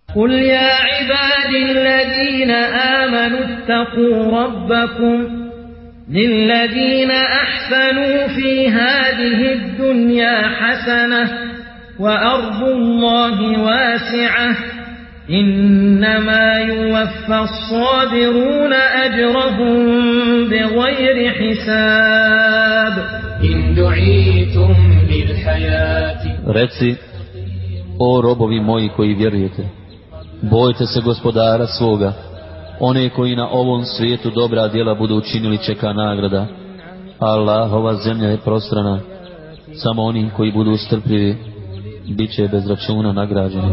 قل يا عبادي الذين آمنوا اتقوا ربكم للذين أحسنوا في هذه الدنيا حسنة وأرض الله واسعة إنما يوفى الصابرون أجرهم بغير حساب إن دعيتم للحياة. Reci, o robovi moji koji vjerujete, bojte se gospodara svoga, one koji na ovom svijetu dobra djela budu učinili čeka nagrada. Allahova zemlja je prostrana, samo oni koji budu strpljivi bit će bez računa nagrađeni.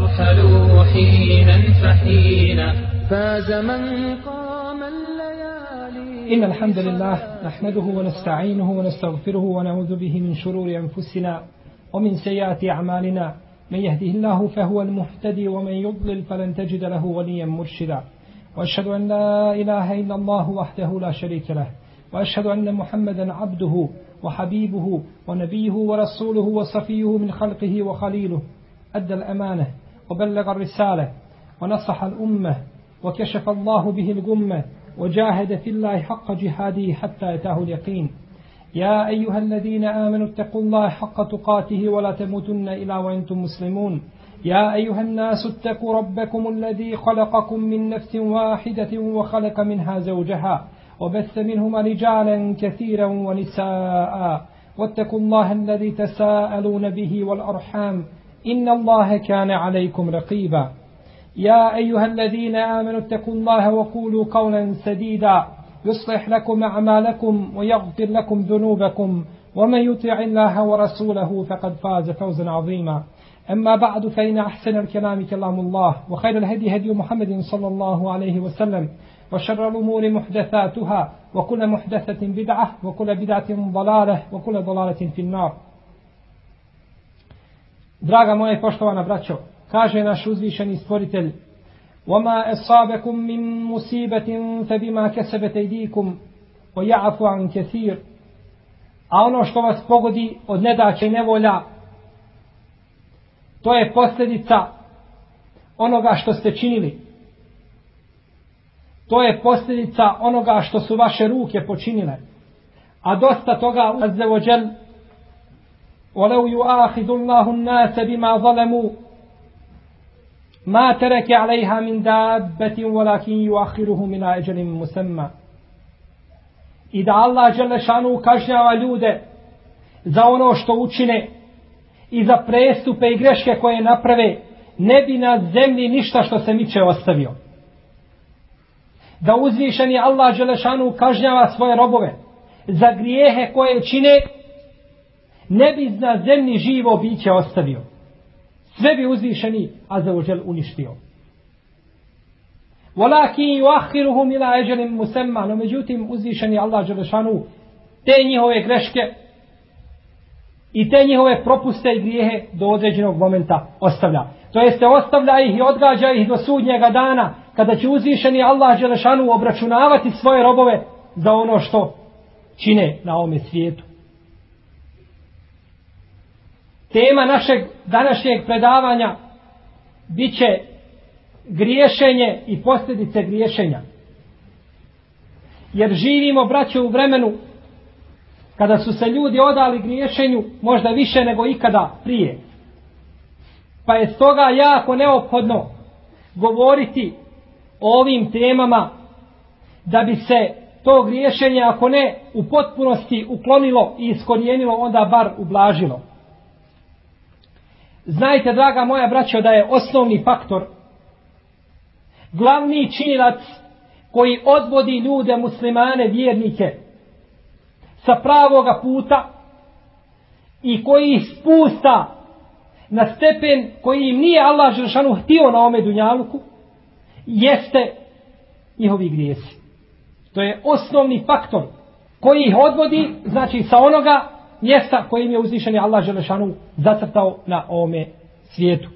إن الحمد لله نحمده ونستعينه ونستغفره ونعوذ به من شرور أنفسنا ومن سيئات أعمالنا من يهده الله فهو المهتدي ومن يضلل فلن تجد له وليا مرشدا وأشهد أن لا إله إلا الله وحده لا شريك له وأشهد أن محمدا عبده وحبيبه ونبيه ورسوله وصفيه من خلقه وخليله أدى الأمانة وبلغ الرسالة ونصح الأمة وكشف الله به الغمة وجاهد في الله حق جهاده حتى أتاه اليقين. يا أيها الذين آمنوا اتقوا الله حق تقاته ولا تموتن إلا وأنتم مسلمون. يا أيها الناس اتقوا ربكم الذي خلقكم من نفس واحدة وخلق منها زوجها وبث منهما رجالا كثيرا ونساء واتقوا الله الذي تساءلون به والأرحام إن الله كان عليكم رقيبا. يا أيها الذين آمنوا اتقوا الله وقولوا قولا سديدا يصلح لكم أعمالكم ويغفر لكم ذنوبكم ومن يطع الله ورسوله فقد فاز فوزا عظيما. أما بعد فإن أحسن الكلام كلام الله وخير الهدي هدي محمد صلى الله عليه وسلم وشر الأمور محدثاتها وكل محدثة بدعة وكل بدعة ضلالة وكل ضلالة في النار. Draga moja i poštovana braćo, kaže naš uzvišeni stvoritelj: وَمَا أَصَابَكُم مِّن مُّصِيبَةٍ فَبِمَا كَسَبَتْ أَيْدِيكُمْ وَيَعْفُ عَن كَثِيرٍ. A ono što vas pogodi od nedaća i nevolja, to je posljedica onoga što ste činili. To je posljedica onoga što su vaše ruke počinile. A dosta toga azza wa jal وَلَوْ يُؤَاخِذُ اللَّهُ النَّاسَ بِمَا ظَلَمُوا مَا تَرَكَ عَلَيْهَا مِنْ دَابَّةٍ وَلَكِنْ يُؤَخِّرُهُمْ إِلَى أَجَلٍ مُّسَمًّى. I da Allah dželešanu kažnjava ljude za ono što učine i za prestupe i greške koje naprave, ne bi na zemlji ništa što se miče ostavio. Da uzvišeni Allah dželešanu kažnjava svoje robove za grijehe koje čine, ne bi na zemlji živo biće ostavio. Sve bi uzvišeni azza wa džel uništio. وَلَكِنْ يُؤَخِّرُهُمْ إِلَى أَجَلٍ مُّسَمًّى. No međutim, uzvišeni Allah dželešanu te njihove greške i te njihove propuste i grijehe do određenog momenta ostavlja. To jeste ostavlja ih i odgađa ih do sudnjega dana, kada će uzvišeni Allah dželešanu obračunavati svoje robove za ono što čine na ovome svijetu. Tema našeg današnjeg predavanja biće griješenje i posljedice griješenja. Jer živimo, braćo, u vremenu kada su se ljudi odali griješenju možda više nego ikada prije. Pa je stoga jako neophodno govoriti o ovim temama da bi se to griješenje, ako ne u potpunosti uklonilo i iskorijenilo, onda bar ublažilo. Znajte, draga moja braćo, da je osnovni faktor, glavni činilac koji odvodi ljude, muslimane, vjernike sa pravoga puta i koji ih spusta na stepen koji im nije Allah dželešanu htio na ome dunjaluku, jeste njihovi grijesi. To je osnovni faktor koji ih odvodi, znači, sa onoga mjesta kojim je uzvišeni Allah dželešanu zacrtao na ovome svijetu.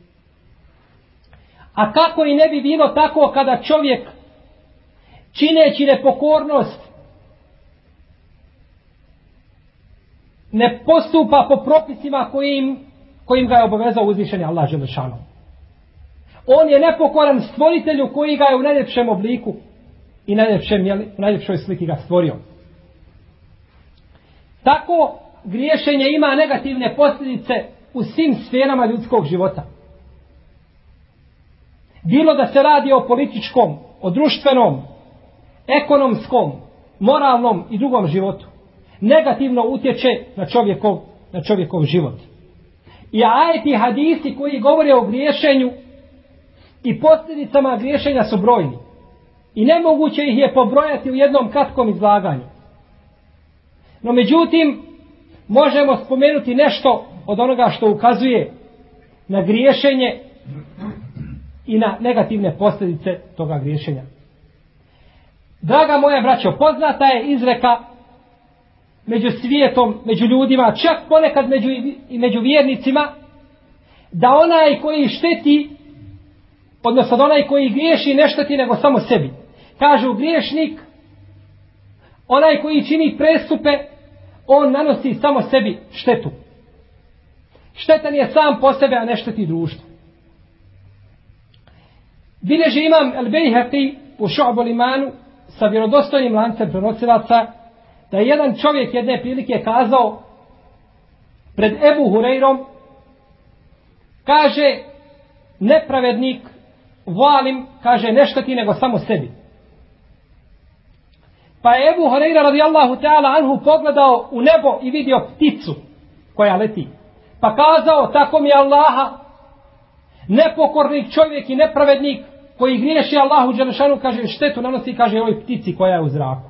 A kako i ne bi bilo tako kada čovjek, čineći nepokornost, ne postupa po propisima kojim ga je obavezao uzvišeni Allah dželešanu. On je nepokoran stvoritelju koji ga je u najljepšem obliku i najljepšoj sliki ga stvorio. Tako griješenje ima negativne posljedice u svim sferama ljudskog života. Bilo da se radi o političkom, o društvenom, ekonomskom, moralnom i drugom životu. Negativno utječe na čovjekov život. I ajeti i hadisi koji govore o griješenju i posljedicama griješenja su brojni. I nemoguće ih je pobrojati u jednom kratkom izlaganju. No međutim, možemo spomenuti nešto od onoga što ukazuje na griješenje i na negativne posljedice toga griješenja. Draga moja braćo, poznata je izreka među svijetom, među ljudima, čak ponekad među vjernicima, da onaj koji šteti, odnosno da onaj koji griješi ne šteti nego samo sebi. Kažu griješnik, onaj koji čini prestupe, on nanosi samo sebi štetu. Štetan je sam po sebe, a ne šteti društvu. Bileži imam El-Bejhaqi u Šu'bul Imanu sa vjerodostojnim lancem prenosilaca da je jedan čovjek jedne prilike kazao pred Ebu Hurejrom, kaže nepravednik, valim, kaže ne šteti nego samo sebi. Pa je Ebu Hurejra radijallahu ta'ala anhu pogledao u nebo i vidio pticu koja leti. Pa kazao, tako mi Allaha, nepokornik čovjek i nepravednik koji griješi Allahu dželešanu, kaže štetu nanosi, kaže ovoj ptici koja je u zraku.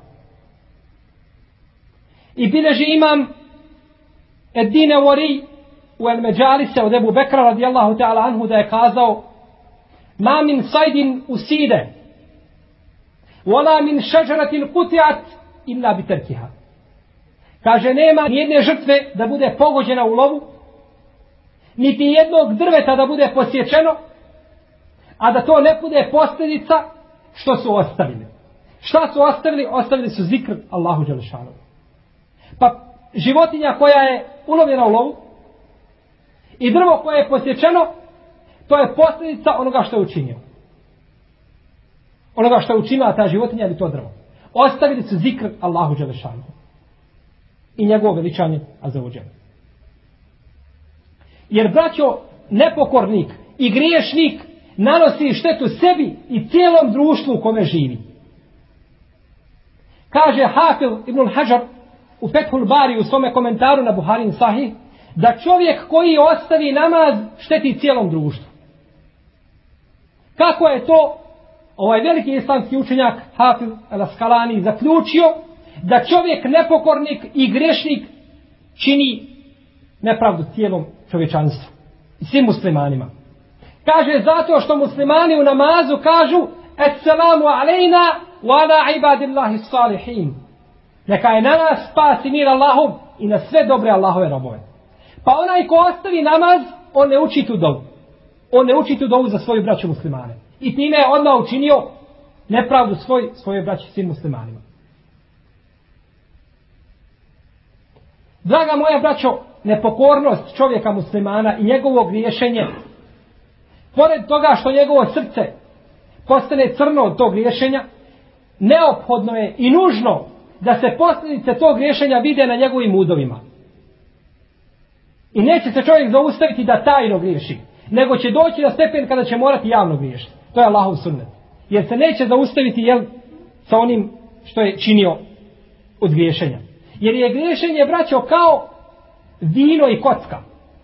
I bileži imam Ed-Dine Wari u El-Međalise od Ebu Bekra radijallahu ta'ala anhu da je kazao, ma min sajdin uside wala min šeđeratin kutiat illa biterkiha. Kaže, nema nijedne žrtve da bude pogođena u lovu, niti jednog drveta da bude posječeno, a da to ne bude posljedica što su ostavili. Šta su ostavili? Ostavili su zikr Allahu dželešanu. Pa životinja koja je ulovljena u lovu i drvo koje je posječeno, to je posljedica onoga što je učinio. Onoga što je učinila ta životinja ili to drvo. Ostavili su zikr Allahu dželešanu i njegovo veličanje azzavodžel. Jer braćo, nepokornik i griješnik nanosi štetu sebi i cijelom društvu u kome živi. Kaže Hafil ibn Hajar u Fethul Bari u svome komentaru na Buharin Sahih da čovjek koji ostavi namaz šteti cijelom društvu. Kako je to ovaj veliki islamski učenjak Hafil al-Askalani zaključio da čovjek nepokornik i grešnik čini nepravdu cijelom čovječanstvu i svim muslimanima. Kaže zato što muslimani u namazu kažu Assalamu alejna wa ala ibadillahi salihin. Neka je na nas spas i mir Allahov i na sve dobre Allahove robove. Pa onaj ko ostavi namaz, on ne uči tu dovu. On ne uči tu dovu za svoju braću muslimane. I time je odmah učinio nepravdu svoje braći svim muslimanima. Draga moja braćo, nepokornost čovjeka muslimana i njegovo griješenje, pored toga što njegovo srce postane crno od tog griješenja, neophodno je i nužno da se posljedice tog griješenja vide na njegovim udovima. I neće se čovjek zaustaviti da tajno griješi, nego će doći na stepen kada će morati javno griješiti. To je Allahov sunnet. Jer se neće zaustaviti sa onim što je činio od griješenja. Jer je griješenje, braćo, kao vino i kocka.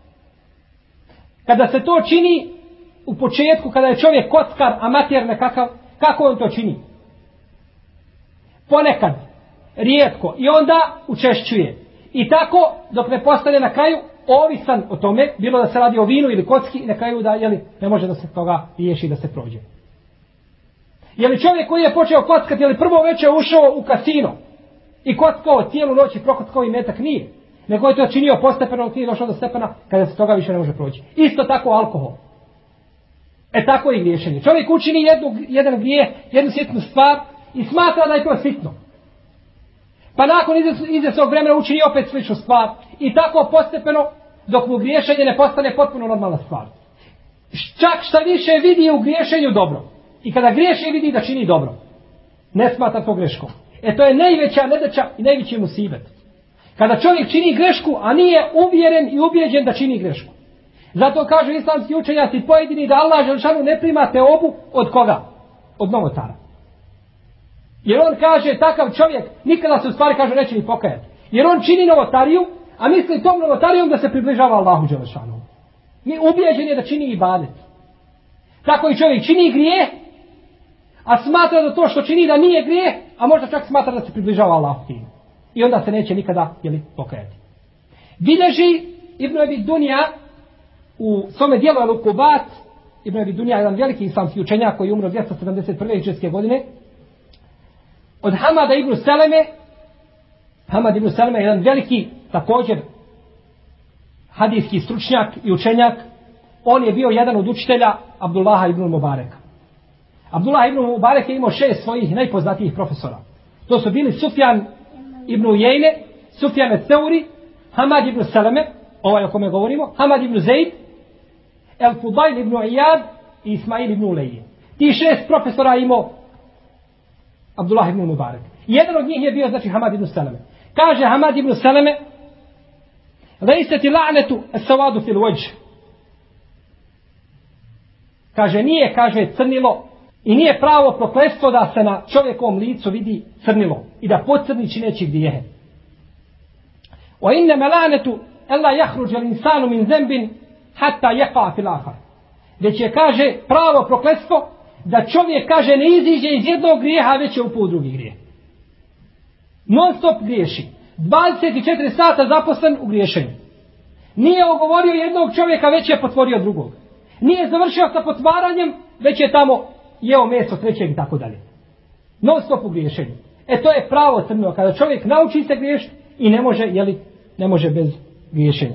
Kada se to čini u početku, kada je čovjek kockar, amater nekakav, kako on to čini? Ponekad, rijetko, i onda učešćuje. I tako, dok ne postane na kraju ovisan o tome, bilo da se radi o vinu ili kocki, na kraju da ne može da se toga riješi da se prođe. Je li čovjek koji je počeo kockati, je li prvo večer ušao u kasino i kockao cijelu noć i prokockao i metak? Nije. Nego je to činio postepeno, dok nije došao do stepena kada se toga više ne može proći. Isto tako alkohol. Tako i griješenje. Čovjek učini jedan grijeh, jednu sitnu stvar i smatra da je to sitno. Pa nakon izvjesnog vremena učini opet sličnu stvar i tako postepeno dok mu griješenje ne postane potpuno normalna stvar. Čak šta više vidi u griješenju dobro. I kada griješi vidi da čini dobro. Ne smatra to greškom. To je najveća nedaća i najveći musibet. Kada čovjek čini grešku, a nije uvjeren i ubijeđen da čini grešku. Zato kažu islamski učenjaci pojedini da Allah dželešanu ne prima teobu od koga? Od novotara. Jer on kaže, takav čovjek nikada se u stvari kaže neće ni pokajati. Jer on čini novotariju, a misli tom novotarijom da se približava Allahu dželešanu. Ubijeđen je da čini ibadet. Tako i čovjek čini grijeh, a smatra da to što čini da nije grijeh, a možda čak smatra da se približava Allahu tim. I onda se neće nikada pokajati. Bilježi Ibn Abi Dunja u svome dijelu Al-Uqubat, Ibn Abi Dunja je jedan veliki islamski učenjak koji je umro 271. hidžretske godine, od Hamada ibn Seleme. Hamad ibn Seleme je jedan veliki, također, hadijski stručnjak i učenjak. On je bio jedan od učitelja Abdullaha ibn Mubareka. Abdullah ibn Mubarek je imao 6 svojih najpoznatijih profesora. To su bili Sufjan ibn Ujejne, Sufjan al-Thauri, Hamad ibn Seleme, ovaj o kome govorimo, Hamad ibn Zaid, El-Fudail ibn Iyad i Ismail ibn Ulejje. Ti 6 profesora imao Abdullah ibn Mubarek. Jedan od njih je bio, znači, Hamad ibn Seleme. Kaže Hamad ibn Seleme, lejseti la'netu as-sawadu fil wajh. Kaže, nije, kaže, crnilo i nije pravo prokletstvo da se na čovjekovom licu vidi crnilo i da pocrni čineći grijehe. Wa innama la'netu alla yakhruj al-insanu min dhanbin hatta yaqa fil akhar. Već je, kaže, pravo prokletstvo da čovjek, kaže, ne iziđe iz jednog grijeha, već je upao u drugi grijeh. Non stop griješi. 24 sata zaposlen u griješenju. Nije ogovorio jednog čovjeka, već je potvorio drugog. Nije završio sa potvaranjem, već je tamo jeo meso trećeg i tako dalje. Non stop u griješenju. To je pravo crno, kada čovjek nauči se griješiti i ne može, ne može bez griješenja.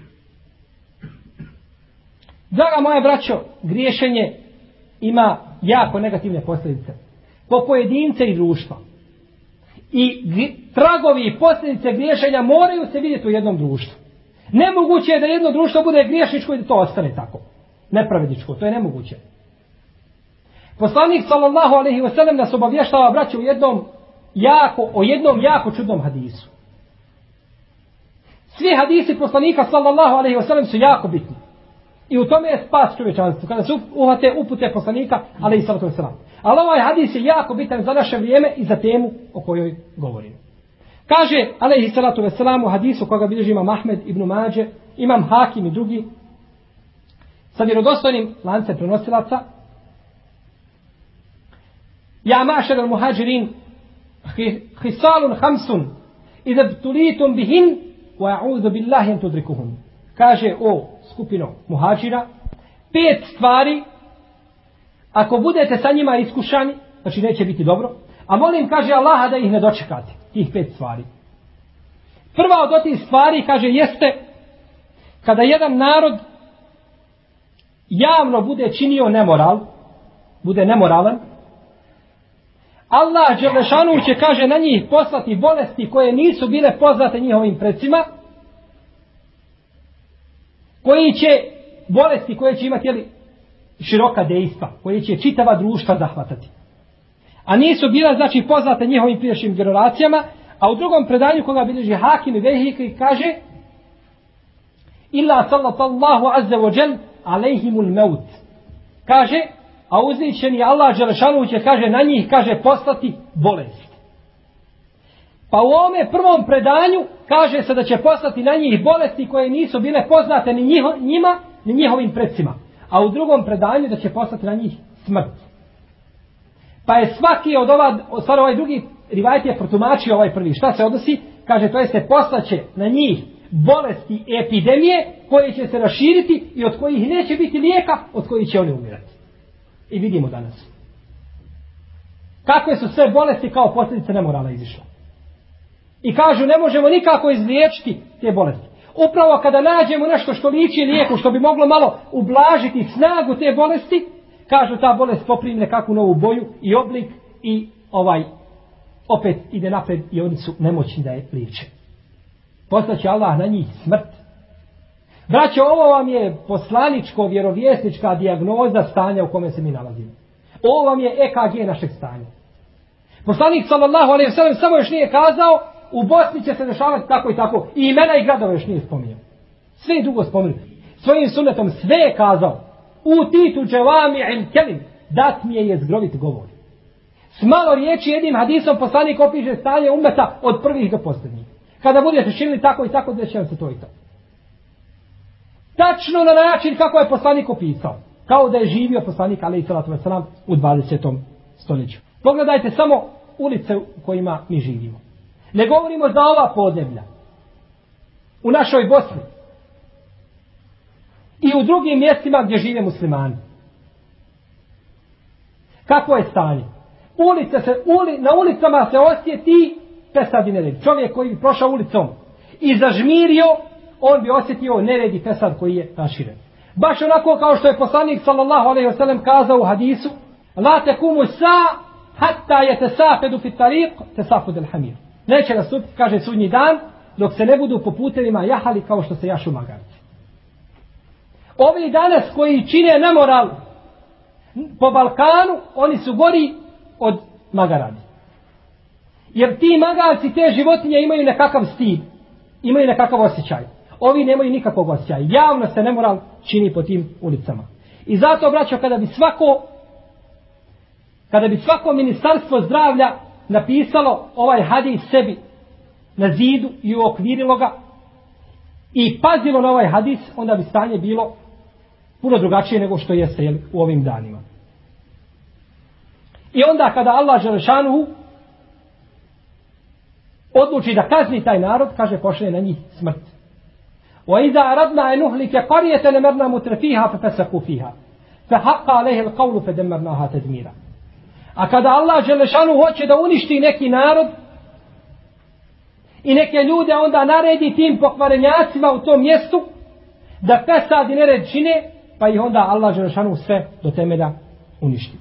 Draga moja braćo, griješenje ima jako negativne posljedice. Po pojedince i društva. I tragovi i posljedice griješenja moraju se vidjeti u jednom društvu. Nemoguće je da jedno društvo bude griješničko i da to ostane tako. Nepravedničko, to je nemoguće. Poslanik sallallahu alejhi ve sellem nas obavještava, braćo, o jednom jako čudnom hadisu. Svi hadisi poslanika sallallahu alejhi ve sellem su jako bitni. I u tome je spas čovječanstva. Kada se uhvate upute poslanika, alejhi salatu vesselam. Ali ovaj hadis je jako bitan za naše vrijeme i za temu o kojoj govorimo. Kaže, alejhi salatu vesselam, u hadisu koga bilježi imam Ahmed ibn Mađe, imam Hakim i drugi, sa vjerodostojnim lancem prenosilaca: Ja mašer al-muhađirin, hisalun hamsun, idha btulitum bihin, wa a'udhu billahi an tudrikuhum. Kaže, o skupino muhađira, 5 stvari, ako budete sa njima iskušani, znači neće biti dobro, a molim, kaže Allaha, da ih ne dočekate, tih 5 stvari. Prva od tih stvari, kaže, jeste kada jedan narod javno bude činio nemoral, bude nemoralan, Allah dželešanu će, kaže, na njih poslati bolesti koje nisu bile poznate njihovim precima, bolesti koje će imati široka dejstva, koje će čitava društva zahvatati. A nisu bila, znači, poznate njihovim prijašnjim generacijama, a u drugom predanju koga bilježi Hakim i Vehiki kaže: Illa sallallahu azza wa jal alejhimul maut. Kaže, a uzvišeni Allah dželešanu će, kaže, na njih, kaže, poslati bolest. Pa u ovome prvom predanju kaže se da će poslati na njih bolesti koje nisu bile poznate ni njima, ni njihovim precima. A u drugom predanju da će poslati na njih smrt. Pa je svaki od ovaj drugi rivajet je protumačio ovaj prvi. Šta se odnosi? Kaže, to je se poslaće na njih bolesti i epidemije koje će se raširiti i od kojih neće biti lijeka, od kojih će oni umirati. I vidimo danas. Kakve su sve bolesti kao posljedice nemorala izišle. I kažu, ne možemo nikako izliječiti te bolesti. Upravo kada nađemo nešto što liči lijeku, što bi moglo malo ublažiti snagu te bolesti, kažu, ta bolest poprimi nekakvu novu boju i oblik i opet ide napred i oni su nemoćni da je liječe. Poslaće Allah na njih smrt. Braćo, ovo vam je poslaničko, vjerovjesnička dijagnoza stanja u kome se mi nalazimo. Ovo vam je EKG našeg stanja. Poslanik sallallahu alejhi ve sellem samo još nije kazao u Bosni će se dešavati tako i tako. I imena i gradova još nije spominjao. Sve je dugo spomenuo. Svojim sunnetom sve je kazao. U titu dževami'in kelim. Dat mi je jezgrovit govor. S malo riječi jednim hadisom poslanik opiše stanje ummeta od prvih do posljednjih. Kada budete činili tako i tako, desit će vam se to i to. Tačno na način kako je poslanik opisao. Kao da je živio poslanik alejhi salatu vesselam u 20. stoljeću. Pogledajte samo ulice u kojima mi živimo. Ne govorimo za ova podneblja. U našoj Bosni. I u drugim mjestima gdje žive muslimani. Kakvo je stanje? Na ulicama se osjeti pesad i nered. Čovjek koji bi prošao ulicom i zažmirio, on bi osjetio nered i pesad koji je raširen. Baš onako kao što je poslanik sallallahu alejhi ve sellem kazao u hadisu: La tekumu sa hatta yatasafidu fi tariq tasafud al-hamir. Neće nastupiti, kaže, sudnji dan dok se ne budu po putevima jahali kao što se jašu magarci. Ovi danas koji čine nemoral po Balkanu, oni su gori od magaradi. Jer ti magarci, te životinje imaju nekakav stid, imaju nekakav osjećaj. Ovi nemaju nikakvog osjećaja. Javno se nemoral čini po tim ulicama. I zato, braćo, kada bi svako ministarstvo zdravlja napisalo ovaj hadis sebi na zidu i uokvirilo ga i pazilo na ovaj hadis, onda bi stanje bilo puno drugačije nego što jeste u ovim danima. I onda kada Allah dželešanuhu odluči da kazni taj narod, kaže, pošalje na njih smrt. وَإِذَا أَرَدْنَا أَنْ نُهْلِكَ قَرْيَةً أَمَرْنَا مُتْرَفِيهَا فَفَسَقُوا فِيهَا فَحَقَّ عَلَيْهِ الْقَوْلُ فَدَمَّرْنَاهَا تَدْمِيرًا. A kada Allah dželešanu hoće da uništi neki narod i neke ljude, onda naredi tim pokvarenjacima u tom mjestu da pesad i nered čine, pa ih onda Allah dželešanu sve do temelja uništi.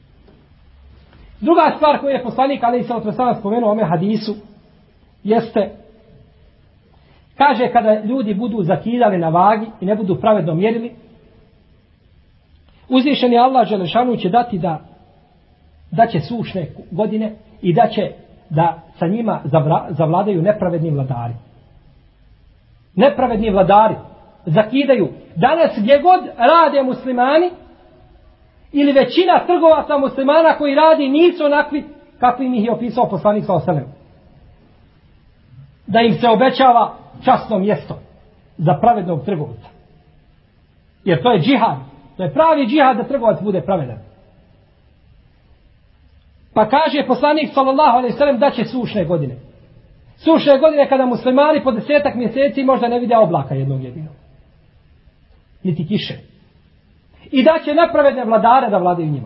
Druga stvar koju je poslanik alejhi salatu vesselam spomenuo u ome hadisu jeste, kaže, kada ljudi budu zakidali na vagi i ne budu pravedno mjerili, uzvišeni Allah dželešanu će dati da će sušne godine i da sa njima zavladaju nepravedni vladari. Nepravedni vladari zakidaju. Danas gdje god rade muslimani ili većina trgovaca muslimana koji radi nisu onakvi kakvi ih je opisao poslanik sallallahu alejhi ve sellem. Da im se obećava časno mjesto za pravednog trgovca. Jer to je džihad. To je pravi džihad da trgovac bude pravedan. Pa kaže poslanik sallallahu alejhi ve sellem da će sušne godine. Sušne godine kada muslimani po 10 mjeseci možda ne vide oblaka jednog jedinog. Niti kiše. I da će nepravedne vladare da vladaju njima.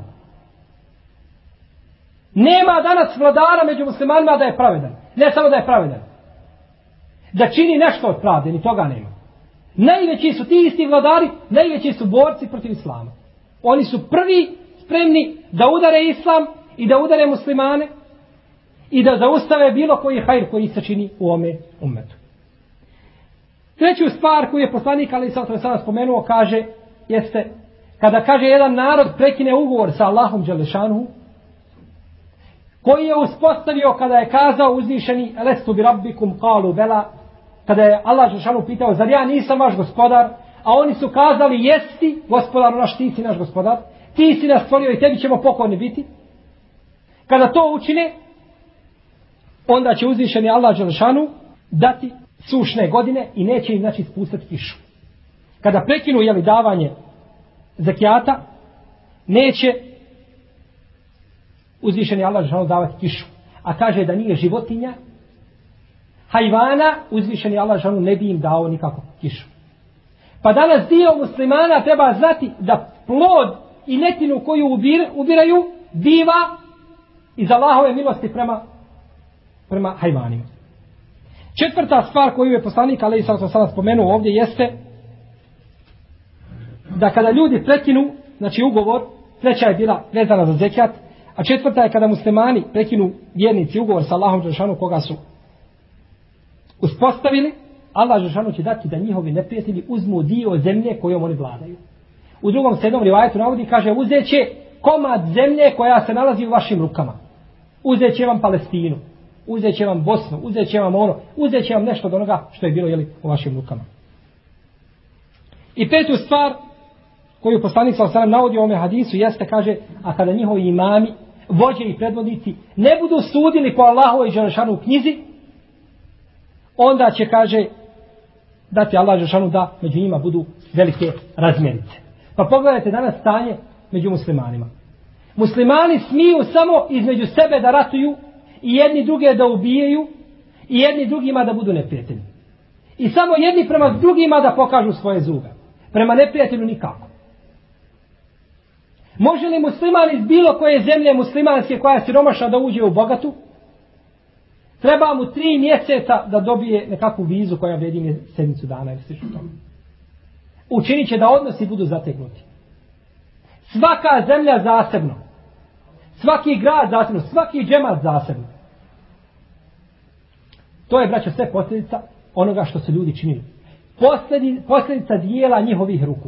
Nema danas vladara među muslimanima da je pravedan. Ne samo da je pravedan. Da čini nešto od pravde, ni toga nema. Najveći su ti isti vladari, najveći su borci protiv islama. Oni su prvi spremni da udare islam i da udare muslimane i da zaustave bilo koji hajr koji se čini u ome ummetu. Treću stvar koju je poslanik alejhi salatu vesselam spomenuo, kaže, jeste kada, kaže, jedan narod prekine ugovor sa Allahom dželešanuhu, koji je uspostavio kada je kazao uzvišeni elestu bi rabbikum qalu bela, kada je Allah dželešanuhu pitao, zar ja nisam vaš gospodar, a oni su kazali, jesi gospodar naš, ti si naš gospodar, ti si nas stvorio i tebi ćemo pokorni biti. Kada to učine, onda će uzvišeni Allah dželešanuhu dati sušne godine i neće im, znači, spustati kišu. Kada prekinu davanje zekijata, neće uzvišeni Allah dželešanuhu davati kišu. A kaže da nije životinja, hajvana, uzvišeni Allah dželešanuhu ne bi im dao nikako kišu. Pa danas dio muslimana treba znati da plod i netinu koju ubiraju biva iz Allahove milosti prema hajvanima. Četvrta stvar koju je poslanik alejhi salatu vesselam spomenuo ovdje jeste da kada ljudi prekinu, znači ugovor, treća je bila vezana za zekijat, a četvrta je kada muslimani prekinu, vjernici, ugovor sa Allahom dželešanuhu koga su uspostavili, Allah dželešanu će dati da njihovi neprijatelji uzmu dio zemlje kojom oni vladaju. U drugom se jednom rivajetu navodi, kaže, uzet će komad zemlje koja se nalazi u vašim rukama. Uzet će vam Palestinu, uzet će vam Bosnu, uzet će vam ono, uzet će vam nešto od onoga što je bilo u vašim rukama. I petu stvar koju poslanik sallallahu alejhi ve sellem navodi u ovome hadisu jeste, kaže, a kada njihovi imami, vođe i predvodnici ne budu sudili po Allahovoj dželešanu knjizi, onda će, kaže, dati Allah dželešanu da među njima budu velike razmjerice. Pa pogledajte danas stanje među muslimanima. Muslimani smiju samo između sebe da ratuju i jedni druge da ubijaju i jedni drugima da budu neprijatelji. I samo jedni prema drugima da pokažu svoje zube. Prema neprijatelju nikako. Može li musliman iz bilo koje zemlje muslimanske koja je siromašna da uđe u bogatu? Treba mu 3 mjeseca da dobije nekakvu vizu koja vredi sedmicu dana ili slično tome. Učinit će da odnosi budu zategnuti. Svaka zemlja zasebno. Svaki grad zasebno. Svaki džemat zasebno. To je, braćo, sve posljedica onoga što su ljudi činili. Posljedica dijela njihovih ruku.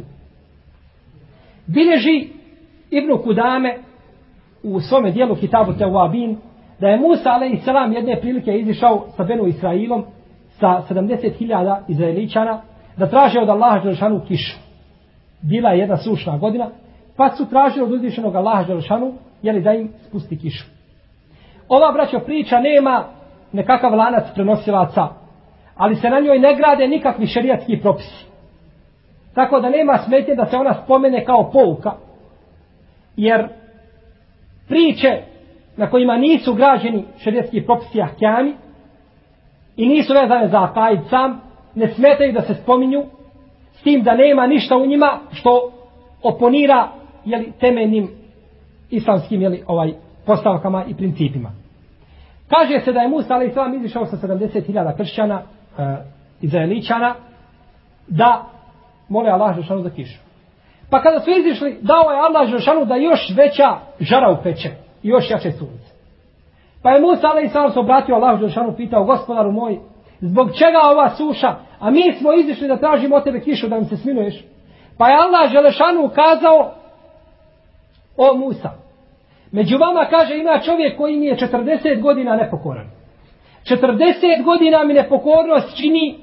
Bileži Ibn Kudame u svome dijelu Kitabu Tevabin da je Musa a.s. jedne prilike izišao sa Benu Israilom sa 70.000 Izraeličana da traže od Allaha dželešanu kišu. Bila je jedna sušna godina, pa su tražili od uzvišenog Allaha dželešanu da im spusti kišu. Ova, braćo, priča nema nekakav lanac prenosilaca, ali se na njoj ne grade nikakvi šerijatski propisi. Tako da nema smetnje da se ona spomene kao pouka, jer priče na kojima nisu građeni šerijatski propisi ahkami i nisu vezane za akaid sam, ne smetaju da se spominju, s tim da nema ništa u njima što oponira temeljnim islamskim postavkama i principima. Kaže se da je Musa a.s. izišao sa 70.000 kršćana, Izraeličana, da mole Allah dželešanu za kišu. Pa kada su izišli, dao je Allah dželešanu da još veća žara upeče i još jače sunce. Pa je Musa a.s. se obratio Allah dželešanu, pitao, gospodaru moj, zbog čega ova suša, a mi smo izišli da tražimo od tebe kišu da nam se smiluješ. Pa je Allah dželešanu ukazao, o Musa, među vama, kaže, ima čovjek koji mi je 40 godina nepokoran. 40 godina mi nepokornost čini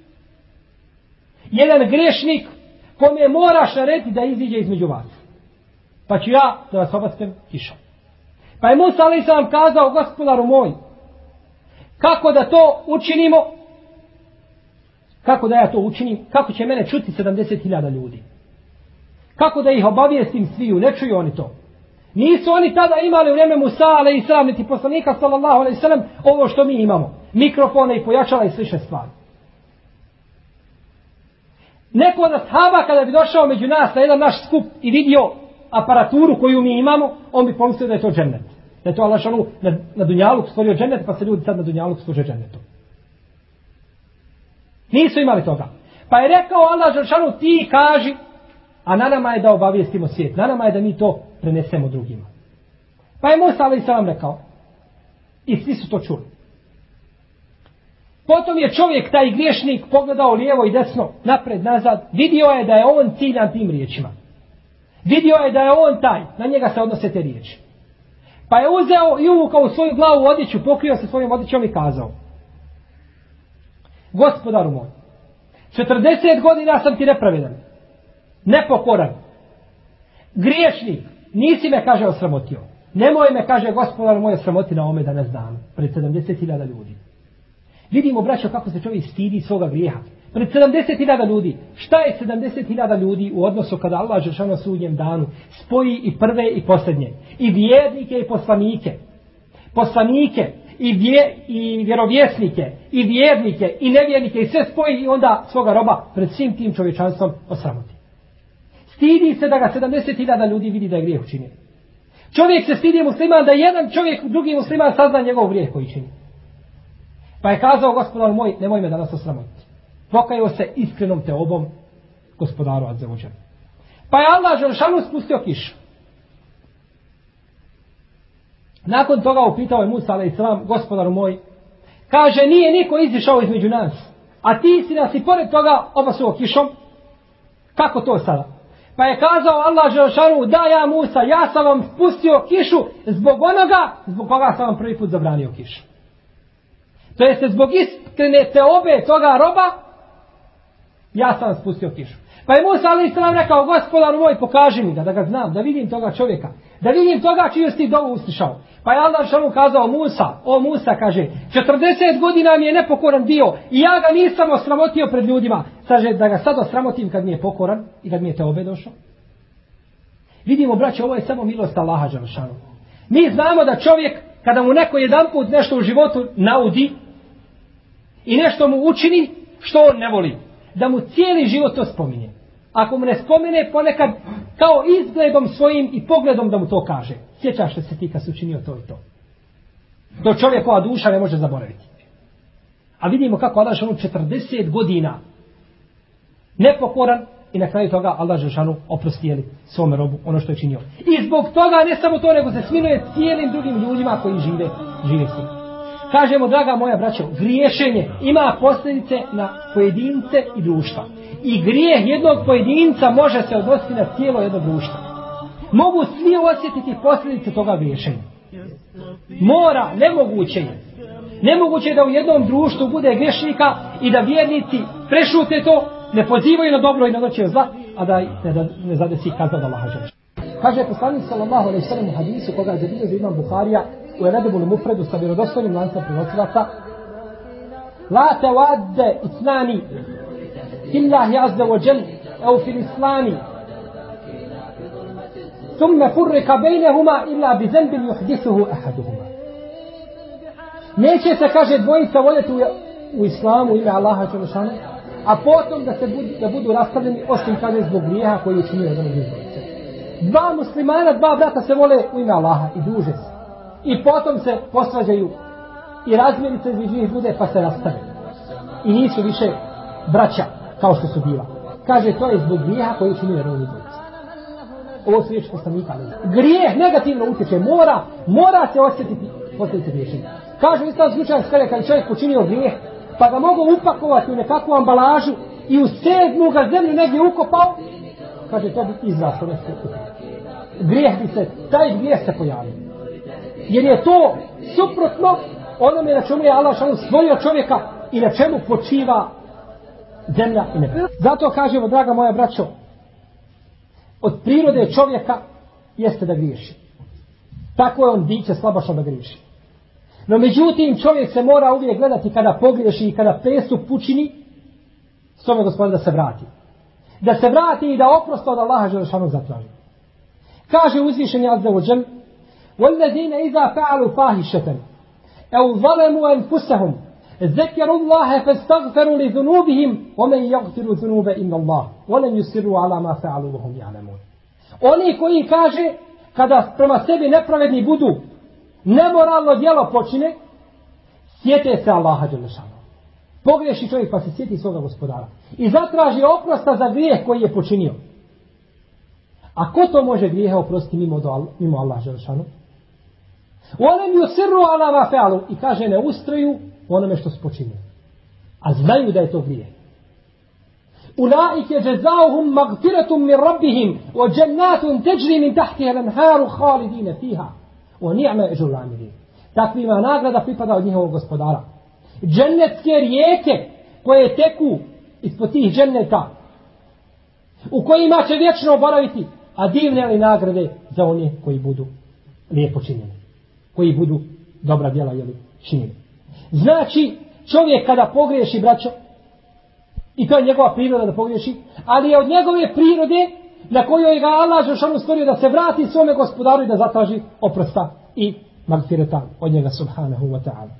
jedan grešnik kome moraš narediti da iziđe između vas. Pa ću ja da vas obastem kišom. Pa je Musa a.s. kazao, gospodaru moj, kako da to učinimo? Kako da ja to učinim? Kako će mene čuti 70.000 ljudi? Kako da ih obavijestim sviju? Ne čuju oni to. Nisu oni tada imali u vrijeme Musa a.s. niti poslanika sallallahu alejhi ve sellem ovo što mi imamo. Mikrofone i pojačala i slične stvari. Neko od ashaba kada bi došao među nas na jedan naš skup i vidio aparaturu koju mi imamo, on bi pomislio da je to džennet. Da je to Allah šanu na dunjalu stvorio džennet, pa se ljudi sad na dunjalu služe džennetom. Nisu imali toga. Pa je rekao Allah šanu, ti kaži, a na nama je da obavijestimo svijet. Na nama je da mi to prenesemo drugima. Pa je Musa a.s. rekao. I svi su to čuli. Potom je čovjek, taj griješnik, pogledao lijevo i desno, napred, nazad. Vidio je da je on ciljan tim riječima. Vidio je da je on taj. Na njega se odnose te riječi. Pa je uzeo i uvukao u svoju glavu odjeću, pokrio se svojim odjećom i kazao. Gospodaru moj, 40 godina sam ti nepravedan. Nepokoran. Griješnik. Nisi me, kaže, osramotio. Nemoj me, kaže, gospodar moj, osramoti na ome danas danu. Pred 70.000 ljudi. Vidimo, braćo, kako se čovjek stidi svoga grijeha. Pred 70.000 ljudi. Šta je 70.000 ljudi u odnosu kada Allah dželešanu sudnjem danu spoji i prve i posljednje. I vjernike i poslanike. Poslanike i vjerovjesnike i vjernike i nevjernike i sve spoji i onda svoga roba pred svim tim čovječanstvom osramoti. Stidi se da ga 70.000 ljudi vidi da je grijeh učinio. Čovjek se stidi musliman da jedan čovjek, drugi musliman sazna njegov grijeh koji čini. Pa je kazao, gospodar moj, nemoj me danas osramotiti. Pokajao se iskrenom teobom gospodaru azza wa dželle. Pa je Allah dželešanu spustio kišu. Nakon toga upitao je Musa a.s. gospodaru moj, kaže, nije niko izišao između nas. a ti si nas i pored toga obasuo kišom, kako to sada? Pa je kazao Allah Đelešanu, da ja Musa, ja sam vam spustio kišu zbog onoga, zbog koga sam vam prvi put zabranio kišu. To jeste zbog iskrene teobe toga roba, ja sam vam spustio kišu. Pa je Musa alejhi selam rekao, gospodaru moj, pokaži mi da ga znam, da vidim toga čovjeka, da vidim toga čiju si ti dovu uslišao. Pa je Allah Đelešanu kazao, Musa, kaže, 40 godina mi je nepokoran bio i ja ga nisam osramotio pred ljudima. Kaže, da ga sad osramotim kad mi je pokoran i kad mi je teobe došao. Vidimo, braće, ovo je samo milost Allaha Đelešanu. Mi znamo da čovjek, kada mu neko jedanput nešto u životu naudi i nešto mu učini, što on ne voli, da mu cijeli život to spominje. Ako mu ne spomene, ponekad kao izgledom svojim i pogledom da mu to kaže. Sjećaš se ti kad si učinio to i to. To čovjekova duša ne može zaboraviti. A vidimo kako Allah Žešanu 40 godina nepokoran i na kraju toga Allah Žešanu oprostijeli svome robu ono što je činio. I zbog toga ne samo to, nego se smiluje cijelim drugim ljudima koji žive s njim. Kažemo, draga moja braćo, griješenje ima posljedice na pojedince i društva. I grijeh jednog pojedinca može se odnositi na cijelo jedno društvo. Mogu svi osjetiti posljedice toga griješenja. Nemoguće je. Nemoguće je da u jednom društvu bude griješnika i da vjernici prešute to, ne pozivaju na dobro i na noće zla, a da ne zadesi kazna od Allaha dželle. Kaže poslanik sallallahu alejhi ve sellem u hadisu koga je zabilježio Imam Buharija u Edebul Mufredu sa vjerodostojnim lancem prenosilaca: La tawadda ithnani fillahi azza wa jalla aw fil islami thumma furriqa baynahuma illa bi dhanbin yuhdithuhu ahaduhuma. Neće se, kaže, dvojica voljeti u islamu ime Allaha dželle šanu, a potom da budu rastavljeni osim kaže zbog grijeha koji je učinio jedan od njih. Dva muslimana, dva brata se vole u ime Allaha i druže se. I potom se posvađaju i razmirice između njih bude pa se rastave. I nisu više braća kao što su bila. Kaže, to je zbog grijeha koji je učinio jedan od njih. Ovo su riječi poslanika. Grijeh negativno utječe, mora se osjetiti posljedice griješenja. Kažu islam slučaj kada je čovjek počinio grijeh, pa ga mogu upakovati u nekakvu ambalažu i u 7. ga zemlju negdje ukopao, kaže, to bi izraslo nešto. Taj grijeh se pojavio. Jer je to suprotno onome na čemu je Allah šalom stvorio čovjeka i na čemu počiva zemlja i nebo. Zato kažemo, draga moja braćo, od prirode čovjeka jeste da griješi. Tako je on biće slabašno da griješi. No međutim, čovjek se mora uvijek gledati kada pogriješi i kada prestup učini, s tome gospodin da se vrati. Da se vrati i da oprosta od Allaha dželešanu zatraži. Kaže uzvišeni azza wa džel: وَالَّذِينَ إِذَا فَعَلُوا فَاحِشَةً أَوْ ظَلَمُوا أَنفُسَهُمْ ذَكَرُوا اللَّهَ فَاسْتَغْفَرُوا لِذُنُوبِهِمْ وَمَنْ يَغْفِرُ الذُّنُوبَ إِلَّا اللَّهُ وَلَمْ يُصِرُّوا عَلَى مَا فَعَلُوا وَهُمْ يَعْلَمُونَ. Oni koji kaže kada prema sebi nepravedni budu, nemoralno djelo počine, sjete se Allaha dželešanu. Pogriješi čovjek pa se sjeti svoga gospodara i zatraži oprosta za grijeh koji je počinio. A ko to može grijehe oprostiti mimo Allaha dželešanu? Onem yusirru ala ma fa'alu, i kaže ne ustraju onome što su počinili. A znaju da je to grijeh. Ulaike jazaohum magfiratum min rabbihim wa jannatun tajri min tahtiha al-anharu khalidina fiha wa ni'ma ajrul amilin. Takvima nagrada pripada od njihovog gospodara. Džennetske rijeke koje teku ispod tih dženneta, u kojima će vječno boraviti, a divne li nagrade za one koji budu lijepo činjeni, koji budu dobra djela činjeni. Znači, čovjek kada pogriješi, braćo, i to je njegova priroda da pogriješi, ali je od njegove prirode na kojoj ga Allah dželešanu stvorio da se vrati svome gospodaru i da zatraži oprosta i magfireta od njega subhanahu wa ta'ala.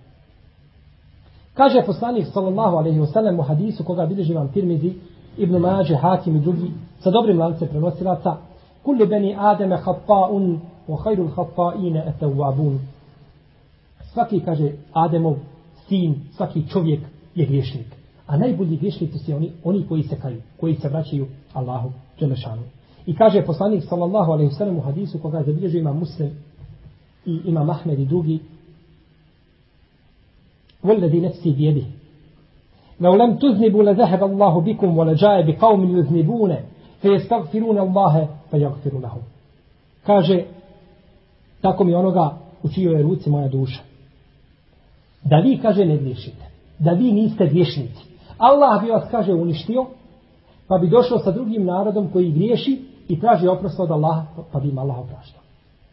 Kaže poslanik sallallahu alejhi ve sellem u hadisu koga bilježi Imam Tirmizi, Ibn Mađe, Hakim i drugi sa dobrim lancem prenosilaca: kullu bani adama khata'un wa khairul khata'ina at-tawwabun. Svaki, kaže, Ademov sin, svaki čovjek je griješnik, a najbolji griješnici su oni koji se kaju, koji se vraćaju Allahu dželešanu. I kaže poslanik sallallahu alejhi ve sellem u hadisu koga zabilježio Imam Muslim i Imam Ahmed i drugi: والذي نفسي بيده لو لم تذنبوا لذهب الله بكم ولجاء بقوم يذنبون فيستغفرون الله فيغفر لهم. Kaže, tako mi onoga u čijoj je ruci moja duša. Da vi, kaže, ne griješite. Da vi niste griješnici. Allah bi vas, kaže, uništio, pa bi došao sa drugim narodom koji griješi i traži oprost od Allaha, pa bi im Allah opraštao.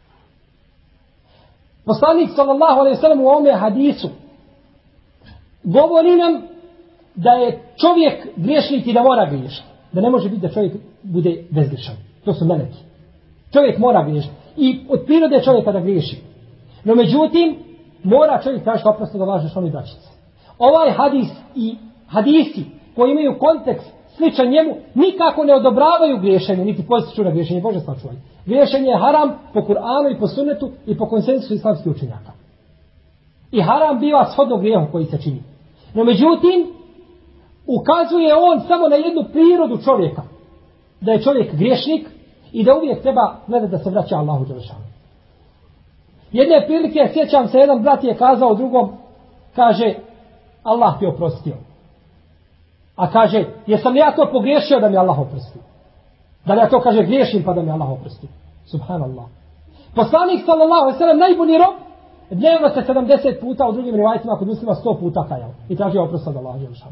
Poslanik sallallahu alejhi ve sellem u ovome hadisu govori nam da je čovjek griješnik i da mora griješiti. Da ne može biti da čovjek bude bezgrešan. To su meleki. Čovjek mora griješiti. I od prirode čovjeka da griješi. No međutim, mora čovjek tražiti oprost od Allaha što oni braćice. Ovaj hadis i hadisi koji imaju kontekst sličan njemu nikako ne odobravaju griješenje, niti postiču na griješenje. Bože sačuvaj. Griješenje je haram po Kur'anu i po sunnetu i po konsensusu islamskih učenjaka. I haram biva shodno grijehu koji se čini. No međutim, ukazuje on samo na jednu prirodu čovjeka. Da je čovjek griješnik i da uvijek treba gledati da se vraća Allahu dželešanu. Jedne prilike, sjećam se, jedan brat je kazao drugom, kaže, Allah ti oprostio. A kaže, jesam li ja to pogriješio da mi Allah oprosti? Da li ja to, kaže, griješim pa da mi Allah oprosti? Subhanallah. Poslanik sallallahu alejhi ve sellem najbolji rob dnevno se 70 puta u drugim rivajetima kod muslima 100 puta kajao i tražio oprost od Allaha dželešanu.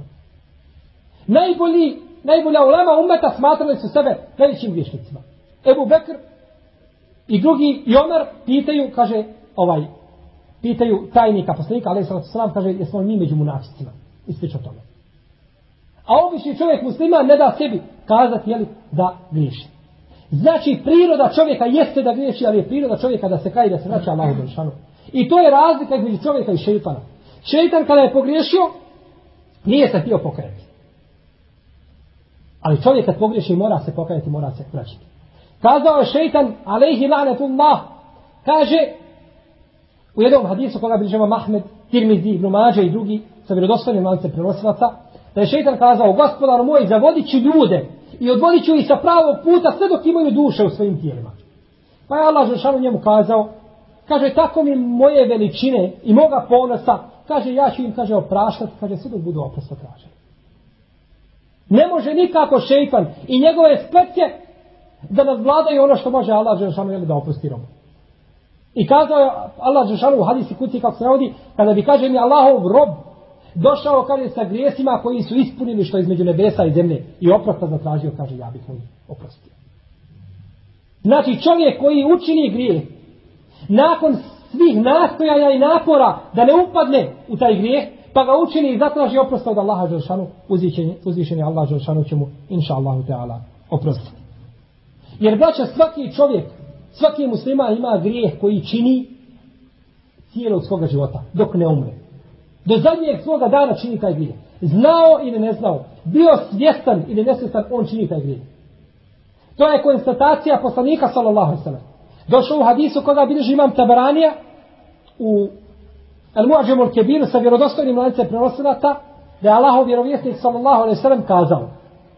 Najbolja ulema ummeta smatrali su sebe najvećim griješnicima. Ebu Bekr i drugi i Omer pitaju, kaže, pitaju tajnika poslanika alejhi salatu selam, kaže, jesmo li mi među munaficima? I slično tome. A obični čovjek musliman ne da sebi kazati, jeli, da griješi. Znači, priroda čovjeka jeste da griješi, ali je priroda čovjeka da se kaje, da se vraća Allahu dželešanu. I to je razlika između čovjeka i šejtana. Šejtan kada je pogriješio, nije se htio pokajati. Ali čovjek kad pogriješi mora se pokajati, mora se vraćati. Kazao je šejtan, alejhi la'natullah, kaže u jednom hadisu koga bilježi Ahmed, Tirmizi, Ibn Mađe i drugi sa vjerodostojnim lancem prenosilaca, da je šejtan kazao, gospodaru moj, zavodit ću ljude i odvodit ću ih sa pravog puta sve dok imaju duše u svojim tijelima. Pa je Allah dželešanu njemu kazao, kaže, tako mi moje veličine i moga ponosa, kaže, ja ću im, kaže, opraštati, kaže, sve dok budu oprosta traženi. Ne može nikako šejtan i njegove spletke da nadvladaju ono što može Allah dželešanu da oprosti robu. I kazao je Allah dželešanu u hadisi kuci kako se navodi, kada bi, kaže mi, Allahov rob došao, kaže, sa grijesima koji su ispunili što između nebesa i zemlje i oprosta zatražio, kaže, ja bih mu oprostio. Znači, čovjek koji učini grijeh, nakon svih nastojanja i napora da ne upadne u taj grijeh, pa ga učini i zatraži oprosta od Allaha dželešanu, uzvišeni Allah dželešanu će mu, inša Allahu teala, oprostiti. Jer, braća, svaki čovjek, svaki musliman ima grijeh koji čini cijelog svoga života, dok ne umre. Do zadnjeg svoga dana čini taj grijeh. Znao ili ne znao, bio svjestan ili nesvjestan, on čini taj grijeh. To je konstatacija poslanika sallallahu alejhi ve sellem. Došao u hadisu koga bilježi imam Tabaranija u Al-Mu'adžemu al-Kebiru sa vjerodostojnim lancem prenosilaca, da je Allahov vjerovjesnik sallallahu alejhi ve sellem kazao: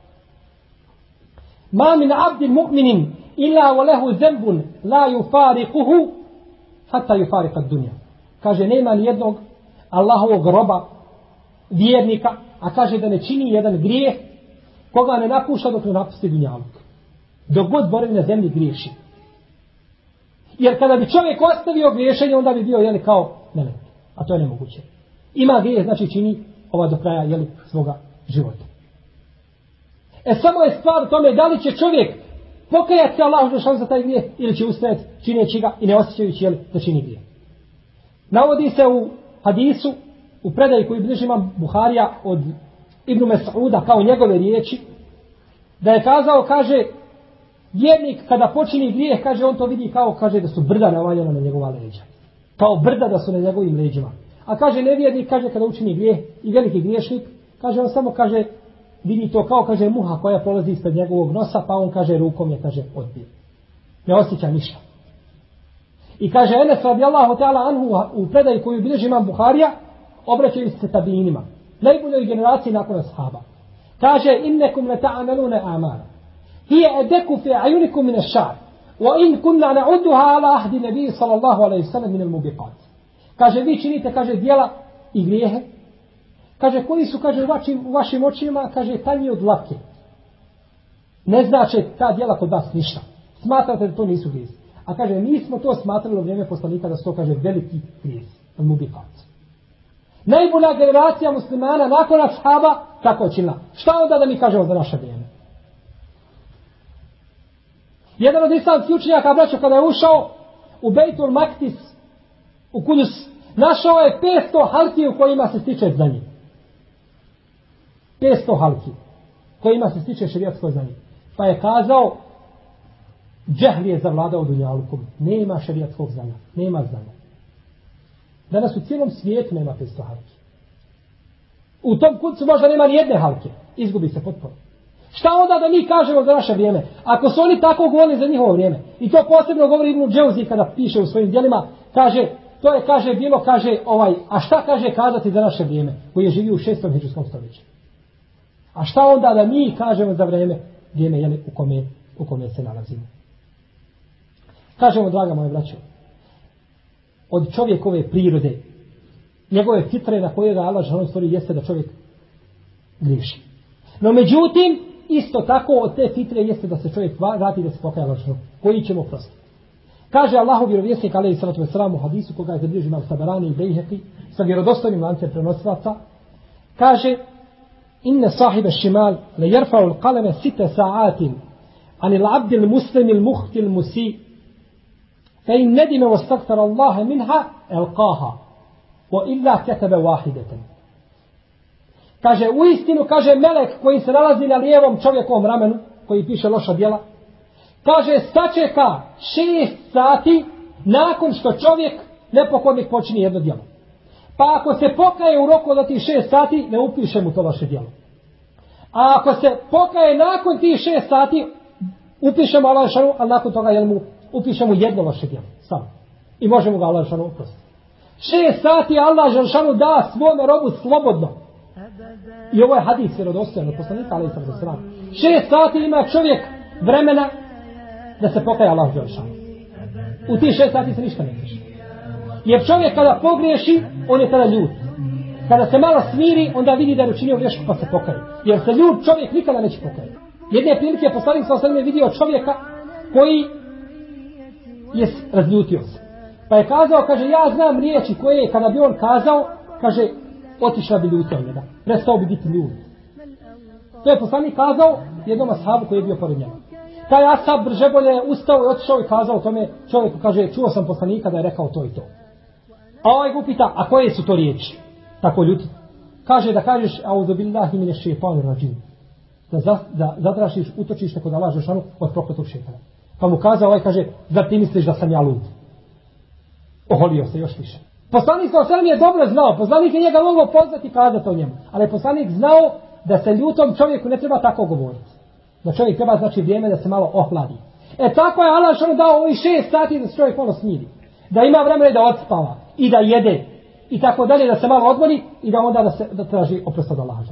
Ma min abdin mu'minin illa wa lahu dhanbun la yufariquhu hatta yufariqa ad-dunya. Kaže, nema ni jednog Allahovog roba, vjernika, a kaže da ne čini jedan grijeh koga ne napušta dok ne napusti dunjaluk. Dok god boravi na zemlji griješi. Jer kada bi čovjek ostavio griješenje, onda bi bio, jeli, kao melek. A to je nemoguće. Ima grijeh, znači čini do kraja, jeli, svoga života. Samo je stvar u tome da li će čovjek pokajati se Allahu dželešanu za taj grijeh ili će ustajati čineći ga i ne osjećajući, jeli, da čini grijeh. Navodi se u hadisu, u predaji koji bilježi imam Buharija od Ibn Mes'uda kao njegove riječi, da je kazao, kaže, vjernik kada počini grijeh, kaže, on to vidi kao, kaže, da su brda navaljena na njegova leđa. Kao brda da su na njegovim leđima. A kaže, nevjernik, kaže, kada učini grijeh i veliki griješnik, kaže, on samo, kaže, vidi to kao, kaže, muha koja prolazi ispred njegovog nosa, pa on, kaže, rukom je, kaže, odbije. Ne osjeća ništa. I kaže, Enes radijallahu ta'ala anhu u predaji koju bilježi imam Buharija, obraćaju se tabiinima. Najboljoj generaciji nakon ashaba. Kaže, innekum ne ta'amelune amara. Hije edeku fi ajunikum mine šar. Wa in kunna na'udduha ala ahdi nebiji sallallahu alaihi sallam minel mubiqat. Kaže, vi činite, kaže, dijela i grijehe Kaže, koji su, kaže, u vašim očima, kaže, tanji od dlake. Ne znači ta djela kod vas ništa. Smatrate da to nisu grijesi. A kaže, mi smo to smatrali u vrijeme poslanika da su to, kaže, veliki grijesi. Najbolja generacija muslimana nakon ashaba tako je činila. Šta onda da mi kažemo za naše vrijeme? Jedan od islamskih učenjaka, braćo, kada je ušao u Bejtul Maktis, u Kudus, našao je 500 halki u kojima se stiče znanje. 500 halki kojima se stiče šerijatsko znanje. Pa je kazao, džehl je zavladao dunjalukom. Nema šerijatskog znanja. Nema znanja. Danas u cijelom svijetu nema 500 halki. U tom kucu možda nema ni jedne halke. Izgubi se potpuno. Šta onda da mi kažemo za naše vrijeme? Ako su oni tako govorili za njihovo vrijeme, i to posebno govori Ibn Džauzi kada piše u svojim djelima, kaže, to je, kaže, bilo, kaže, a šta kaže kazati za naše vrijeme, koji je živio u 6. hidžrijskom stoljeću? A šta onda da mi kažemo za vrijeme jeli, u kome se nalazimo? Kažemo, draga moje braćo, od čovjekove prirode, njegove fitre na koje ga Allah dželle stvori jeste da čovjek griješi. No međutim, isto tako od te fitre jeste da se čovjek vrati da se pokaja Allah dželle, koji ćemo prostiti. Kaže Allahov vjerovjesnik alejhi salatu vesselam u hadisu koga je zabilježio Imam Tabarani i Bejheki sa vjerodostojnim lancem prenosilaca, kaže: Inna sahiba šimal le jerfa'u l'qaleme 6 sa'atin anil abdil muslimil muhtil musi fa in nedime wastakthara Allaha minha elqaha wa illa kataba wahidatan. Kaže, uistinu, kaže, melek koji se nalazi na lijevom čovjekovom ramenu, koji piše loša djela, kaže, sačeka 6 sati nakon što čovjek nepokornik počini jedno djelo. Pa ako se pokaje u roku od tih 6 sati, ne upiše mu to vaše djelo. A ako se pokaje nakon tih 6 sati, upišemo Allah šanu, a nakon toga mu upišemo jedno vaše djelo. Samo. I možemo ga Allah šanu oprostiti. 6 sati Allah šanu da svome robu slobodno. I ovo je hadis vjerodostojan od poslanika alejhi salatu vesselam. 6 sati ima čovjek vremena da se pokaje Allahu dželešanu. U tih 6 sati se ništa ne piše. Jer čovjek kada pogriješi, on je tada ljut. Kada se malo smiri, onda vidi da je učinio grešku pa se pokaje. Jer se ljut čovjek nikada neće pokaje. Jedne prilike poslanik sallallahu alejhi ve sellem vidio čovjeka koji je razljutio se. Pa je kazao, kaže, ja znam riječi koje kada bi on kazao, kaže, otišla bi ljuta od njega. Prestao bi biti ljut. To je poslanik kazao jednom ashabu koji je bio pored njega. Taj ashab brže bolje ustao i otišao i kazao tome čovjeku, kaže, čuo sam poslanika da je rekao to i to. A ovaj ga upita, a koje su to riječi? Tako ljuti. Kaže da kažeš, auzu billahi mine šeitanir rajim. Da zatražiš utočište kod Allaha dželešanu od prokletog šejtana. Pa mu kazao, ovaj kaže, zar ti misliš da sam ja lud? Oholio se još više. Poslanik sallallahu je dobro znao, poslanik je njega mogao poznati i kazati o njemu, ali poslanik znao da se ljutom čovjeku ne treba tako govoriti. Da čovjek treba, znači, vrijeme da se malo ohladi. Tako je Allah što dao ovih 6 sati da se čovjek malo smiri. Da ima vremena da odspava i da jede i tako dalje, da se malo odmori i da onda da traži oprost od Allaha.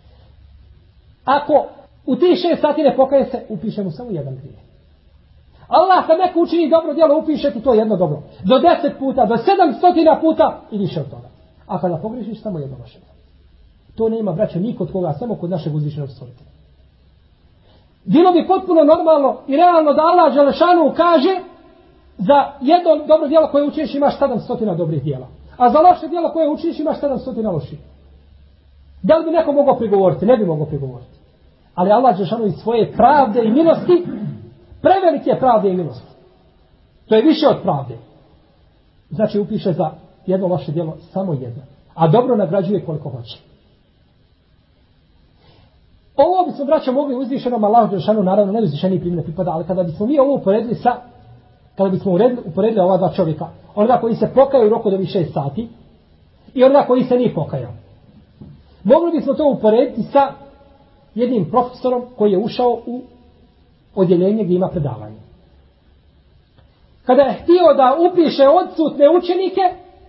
Ako u tih 6 sati ne pokaje se, upiše mu samo jedan grijeh. Allah kad neko učini dobro djelo, upiše ti to jedno dobro. Do 10 puta, do 700 puta i više od toga. A kada pogrešiš, samo jedno vaše. To nema, braće, ni kod koga, samo kod našeg uzvišenog stvoritelja. Bilo bi potpuno normalno i realno da Allah dželešanu kaže za jedno dobro djelo koje učiniš imaš 700 dobrih djela. A za loše djelo koje učiniš imaš 700 loših. Da li bi neko mogao prigovoriti? Ne bi mogao prigovoriti. Ali Allah dželešanu iz svoje pravde i milosti, prevelike pravde i milosti. To je više od pravde. Znači upiše za jedno loše djelo samo jedno. A dobro nagrađuje koliko hoće. Ovo bismo, braćo, mogli uzvišenom Allahu dželešanu, naravno ne uzvišeni primjer pripada, ali kada bismo mi ovo uporedili kada bismo uporedili ova dva čovjeka, onoga koji se pokaju u roku od 6 sati i onoga koji se nije pokajao. Mogli bismo to uporediti sa jednim profesorom koji je ušao u odjeljenje gdje ima predavanje. Kada je htio da upiše odsutne učenike,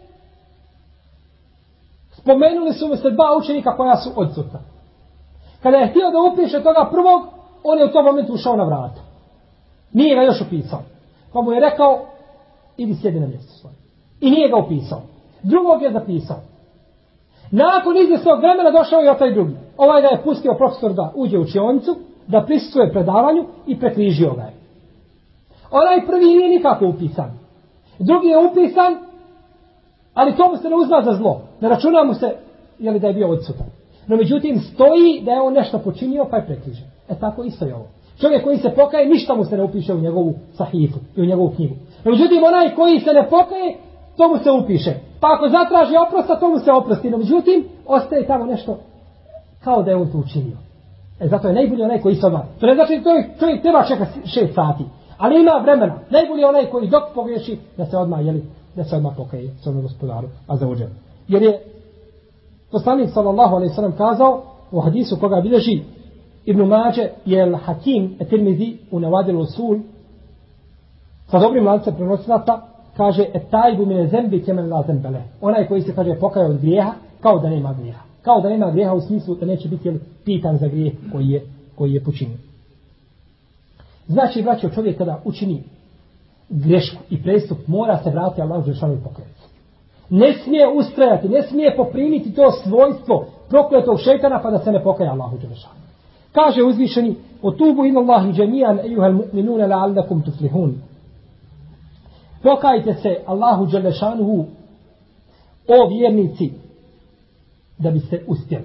spomenuli su mu se 2 učenika koja su odsutna. Kada je htio da upiše toga prvog, on je u tom momentu ušao na vrata. Nije ga još upisao. Pa mu je rekao, idi sjedi na mjesto svoje. I nije ga upisao. Drugog je zapisao. Nakon izvjesnog vremena došao je taj drugi. Ovaj ga je pustio profesor da uđe u učionicu, da prisustvuje predavanju i prekrižio ga je. Onaj prvi nije nikako upisan. Drugi je upisan, ali to mu se ne uzma za zlo. Ne računa mu se da je bio odsutan. No međutim stoji da je on nešto počinio pa je prekrižen. Tako isto je ovo. Čovjek koji se pokaje, ništa mu se ne upiše u njegovu sahifu i u njegovu knjigu. No međutim onaj koji se ne pokaje, to mu se upiše. Pa ako zatraži oprosta, to mu se oprosti. No međutim, ostaje tamo nešto kao da je on to učinio. Zato je najbolji onaj koji se odmah. To ne znači da čovjek treba čekati 6 sati. Ali ima vremena. Najbolji je onaj koji dok pogreši da se odmah, da se odmah pokaje svome gospodaru azza. Jer je poslanik sallallahu alejhi ve sellem kazao u hadisu koga bilježi Ibn Mađe je Al-Hakim et-Tirmizi u Nevadilu Usul sa dobrim lancem prenosilaca kaže etajbu mine zembi kemen la zembele. Onaj koji se kaže pokajao od grijeha kao da nema grijeha. Kao da nema grijeha u smislu da neće biti pitan za grijeh koji je počinio. Znači, braćo, čovjek kada učini grešku i prestup mora se vratiti Allahu dželešanu i pokajati. Ne smije ustrajati, ne smije poprimiti to svojstvo prokletog šejtana pa da se ne pokaja Allahu dželešanu. Kaže uzvišeni: "Otubu ila Allahi džemijan ejuhel mu'minuna la'allakum tuflihun." Pokajte se Allahu dželešanuhu, o vjernici, da biste uspjeli.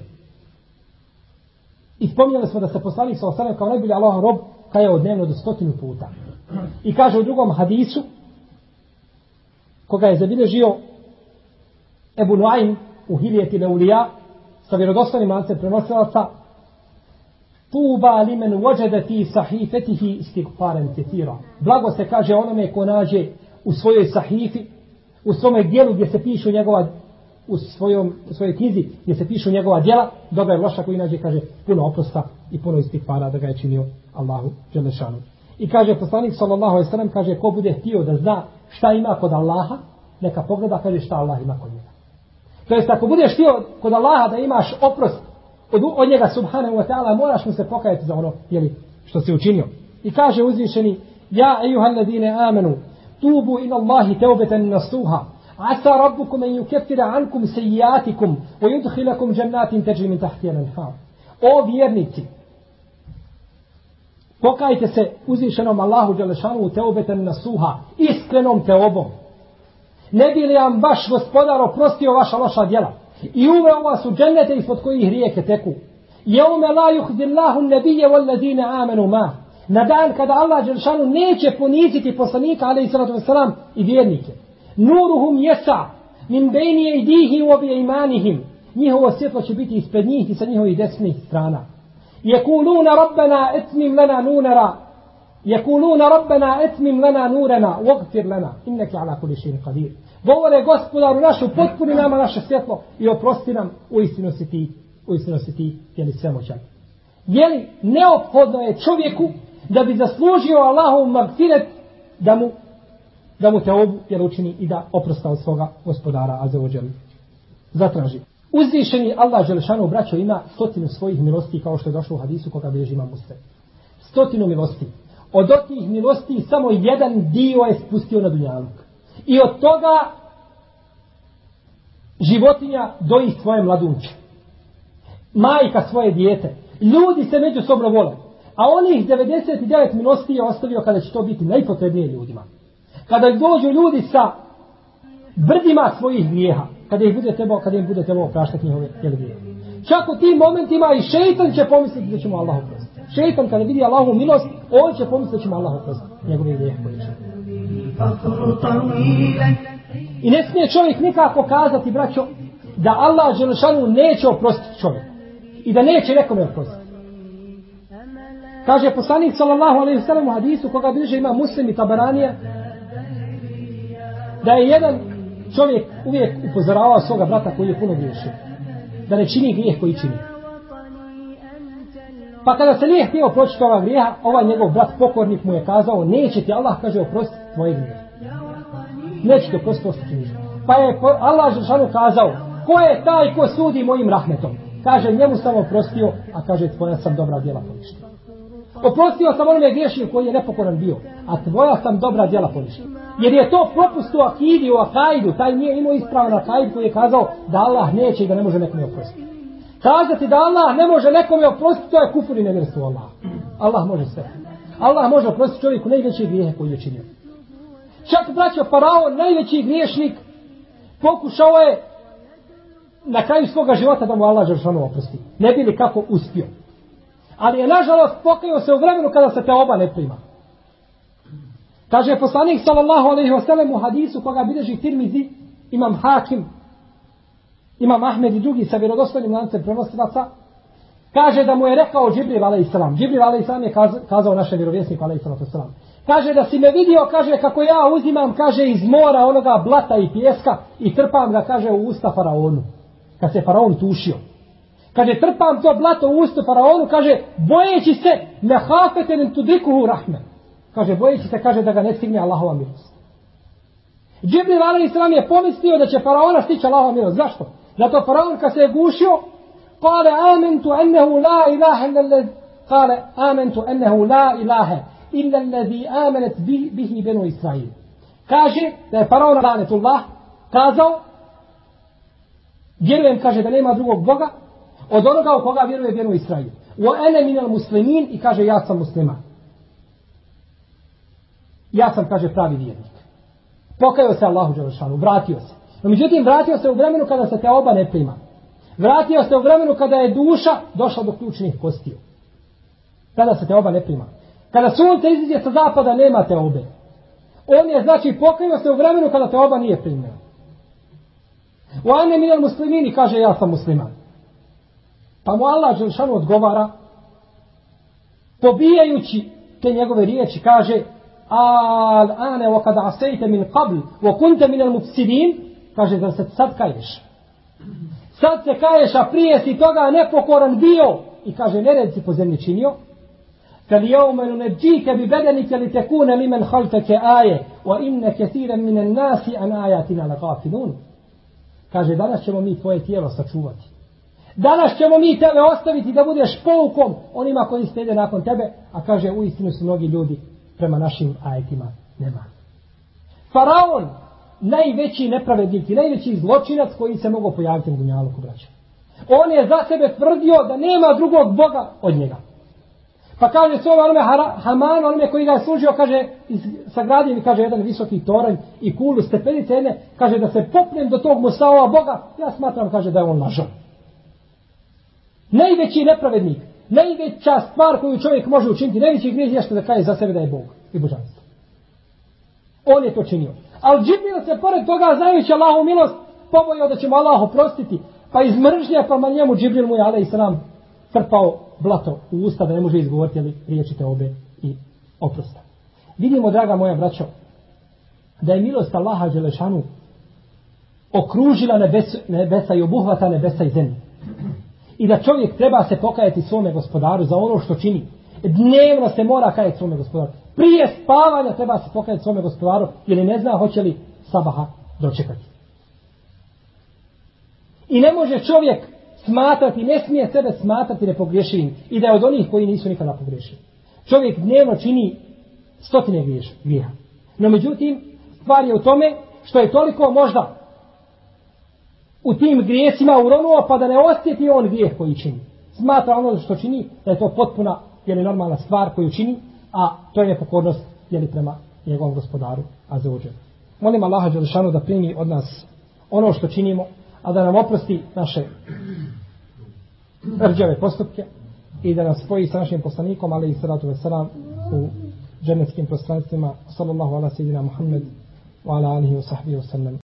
I spominjali smo da se poslanik sallallahu alejhi ve sellem kao najbolji Allahov rob kajao dnevno do 100 puta. I kaže u drugom hadisu, koga je zabilježio Ebu Nuaym u Hiljeti Leulija, sa vjerodostojnim lancem prenosilaca: "Tuba limen wajada fi sahifatihi istighfaran katira." Blago se kaže onome ko nađe u svojoj sahifi, u svome djelu gdje se pišu njegova, u svojoj knjizi gdje se pišu njegova djela, dobra i loša, koji nađe, kaže, puno oprosta i puno istighfara da ga je činio Allahu dželešanu. I kaže poslanik sallallahu alejhi ve sellem, kaže, ko bude htio da zna šta ima kod Allaha, neka pogleda, kaže, šta Allah ima kod njega. To jest, ako budeš htio kod Allaha da imaš oprost od njega subhanahu wa ta'ala, moraš mu se pokajati za ono što si učinio. I kaže uzvišeni: "Ja ejuhalladine amenu tubu ila Allahi teubeten nasuha asa rabbukum en yukaffira ankum sayyiatikum wa yudkhilakum jannatin tajri min tahtiha al-anhar." O vjernici, pokajte se uzvišenom Allahu dželešanu teubeten nasuha, iskrenom teobom. Ne bi li vam vaš gospodar oprostio vaša loša djela i uveo vas u džennete ispod kojih rijeke teku. Jeume la yuhdillahu an-nabiyya wal-ladina amanu ma. Na dan kada Allah dželešanu neće poniziti poslanika alejhi salatu vesselam i vjernike. Nuruhum yasa min bayni aydihi wa bi imanihim. Njihovo svjetlo će biti ispred njih i sa njihovih desnih strana. Yaquluna rabbana atmim lana nurana. Yaquluna rabbana atmim lana nurana waghfir lana innaka ala kulli shay'in qadir. Govore: Gospodaru našu, potpuni nama naše svjetlo i oprosti nam, uistinu si ti svemoćan. Jeli neophodno je čovjeku da bi zaslužio Allahov magfiret da mu teobu učini i da oprosta od svoga gospodara azza wa dželle zatraži. Uzvišeni Allah dželešanu, braćo, ima 100 svojih milosti, kao što je došlo u hadisu koga bilježi Imam Muslim. 100 milosti. Od tih milosti samo jedan dio je spustio na dunjaluk. I od toga životinja doji svoje mladunče. Majka svoje dijete. Ljudi se međusobno vole. A onih 99 milosti je ostavio kada će to biti najpotrebnije ljudima. Kada dođu ljudi sa brdima svojih grijeha, kada im bude trebalo opraštati njihove grijehe. Čak u tim momentima i šejtan će pomisliti da će mu Allah oprostiti. Šejtan kada vidi Allahovu milost, on će pomisliti da će mu Allah oprostiti njegove grijehe koje će. I ne smije čovjek nikako kazati, braćo, da Allah dželešanu neće oprostiti čovjeku i da neće nekome oprostiti. Kaže poslanik sallallahu alejhi ve sellem u hadisu koga bilježi Imam Muslim i Tabaranija, da je jedan čovjek uvijek upozoravao svoga brata koji je puno griješio, da ne čini grijeh koji čini. Pa kada se nije htio pročiti ova grijeha, ovaj njegov brat pokornik mu je kazao: neće ti Allah, kaže, oprostiti tvoje grijehe. Neće ti oprostiti ništa. Pa je Allah dželešanu kazao: ko je taj ko sudi mojim rahmetom? Kaže, njemu sam oprostio, a kaže, tvoja sam dobra djela poništio. Oprostio sam onome griješniku koji je nepokoran bio, a tvoja sam dobra djela poništio. Jer je to propust u akidi, u akaidu, taj nije imao ispravan akaid koji je kazao da Allah neće i da ne može nekome oprostiti. Kazati da Allah ne može nekome oprostiti, to je kufur i nevjerstvo Allah. Allah može sve. Allah može oprostiti čovjeku najveće grijehe koji je činio. Čak braćo Faraon, najveći griješnik, pokušao je na kraju svoga života da mu Allah dželešanu oprosti. Ne bi li kako uspio. Ali je nažalost pokajao se u vremenu kada se teoba ne prima. Kaže poslanik sallallahu alejhi ve sellem u hadisu koga bilježi Tirmizi, Imam Hakim, Imam Ahmed i drugi sa vjerodostojnim lancem prenosilaca, kaže da mu je rekao Džibril alejselam. Džibril alejselam je kazao našem vjerovjesniku alejselam. Kaže da si me vidio, kaže kako ja uzimam, kaže iz mora onoga blata i pijeska i trpam ga, kaže u usta faraonu. Kad se faraon tušio. Kaže trpam to blato u usta faraonu, kaže bojeći se nehafeten tudrikuhu rahme. Kaže bojeći se, kaže da ga ne stigne Allahova milost. Džibril alejselam je pomislio da će faraona stići Allahova milost. Zašto? Zato faraon kad se je gušio, kale amantu ennehu la ilaha illa kale amantu ennehu la ilaha illa allazi amanat bihi benu Israil. Kaže da je faraon lanetullah kazao, vjerujem, kaže da nema drugog Boga od onoga u koga vjeruje benu Israil. Wa ana minal muslimin, i kaže ja sam musliman. Ja sam, kaže, pravi vjernik. Pokajao se Allahu dželešanu, vratio se. No međutim, vratio se u vremenu kada se teoba ne prima. Vratio se u vremenu kada je duša došla do ključnih kostiju. Kada se teoba ne prima. Kada sunce iziđe sa zapada, nema teobe. On je, znači, pokajao se u vremenu kada teoba nije primljena. U ane minal muslimini, kaže ja sam musliman. Pa mu Allah dželešanu odgovara, pobijajući te njegove riječi, kaže al-ane wa kada asejte min qabl wa kunte minal mufsidin, kaže da se sad kaješ. Sad se kaješ, a prije si toga nepokoran bio i kaže nered si po zemlji činio. فَلْيَوْمَ نُنَجِّيكَ بِبَدَنِكَ لِتَكُونَ لِمَنْ خَلْفَكَ آيَةً وَإِنَّ كَثِيرًا مِنَ النَّاسِ عَنْ آيَاتِنَا لَغَافِلُونَ. Kaže danas ćemo mi tvoje tijelo sačuvati. Danas ćemo mi tebe ostaviti da budeš poukom onima koji slijede nakon tebe, a kaže uistinu su mnogi ljudi prema našim ajetima nema. Faraon, najveći nepravednik i najveći zločinac koji se mogao pojaviti na dunjaluku, braća. On je za sebe tvrdio da nema drugog Boga od njega. Pa kaže se onome Haman, onome koji ga je služio, kaže, sagradio mi, kaže, jedan visoki toranj i kulu stepenice jedne, kaže da se popnem do tog Musaova Boga, ja smatram, kaže, da je on lažao. Najveći nepravednik, najveća stvar koju čovjek može učiniti, najveći grijeh je što da kaže za sebe da je Bog i božanstvo. On je to činio. Ali Džibril se pored toga, znajući Allahu milost, pobojio da će mu Allah oprostiti, pa iz mržnje prema njemu Džibril mu je alejselam trpao blato u usta da ne može izgovoriti riječi teobe i oprosta. Vidimo, draga moja braćo, da je milost Allaha dželešanu okružila nebesa i obuhvata nebesa i zemlje. I da čovjek treba se pokajati svome gospodaru za ono što čini. Dnevno se mora kajati svome gospodaru. Prije spavanja treba se pokajati svome gospodaru, jer ne zna hoće li sabaha dočekati. I ne može čovjek smatrati, ne smije sebe smatrati nepogriješivim i da je od onih koji nisu nikada pogriješili. Čovjek dnevno čini stotine grijeha. No međutim, stvar je u tome što je toliko možda u tim grijesima uronuo pa da ne osjeti on grijeh koji čini. Smatra ono što čini da je to potpuna ili normalna stvar koju čini, a to je nepokornost jeli prema njegovom gospodaru azza wa dželle. Molim Allaha dželešanu da primi od nas ono što činimo, a da nam oprosti naše rđave postupke i da nas spoji sa našim poslanikom alejhi salatu vesselam u džennetskim prostranstvima. Sallallahu ala seyyidina Muhammed wa ala alihi wa sahbihi wa sallam.